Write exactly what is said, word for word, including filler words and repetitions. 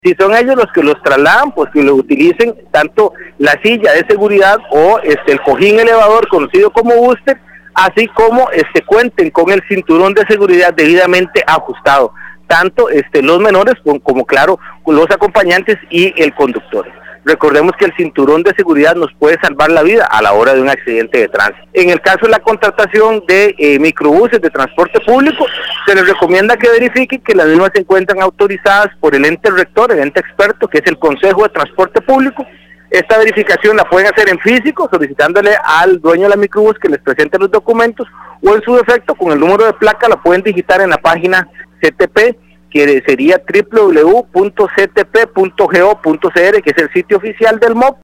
Si son ellos los que los trasladan, pues que lo utilicen tanto la silla de seguridad o este el cojín elevador conocido como booster, así como este cuenten con el cinturón de seguridad debidamente ajustado, tanto este los menores como, como claro los acompañantes y el conductor. Recordemos que el cinturón de seguridad nos puede salvar la vida a la hora de un accidente de tránsito. En el caso de la contratación de eh, microbuses de transporte público, se les recomienda que verifiquen que las mismas se encuentran autorizadas por el ente rector, el ente experto, que es el Consejo de Transporte Público. Esta verificación la pueden hacer en físico, solicitándole al dueño de la microbús que les presente los documentos, o en su defecto, con el número de placa, la pueden digitar en la página C T P, que sería doble u doble u doble u punto c t p punto go punto c r, que es el sitio oficial del M O P.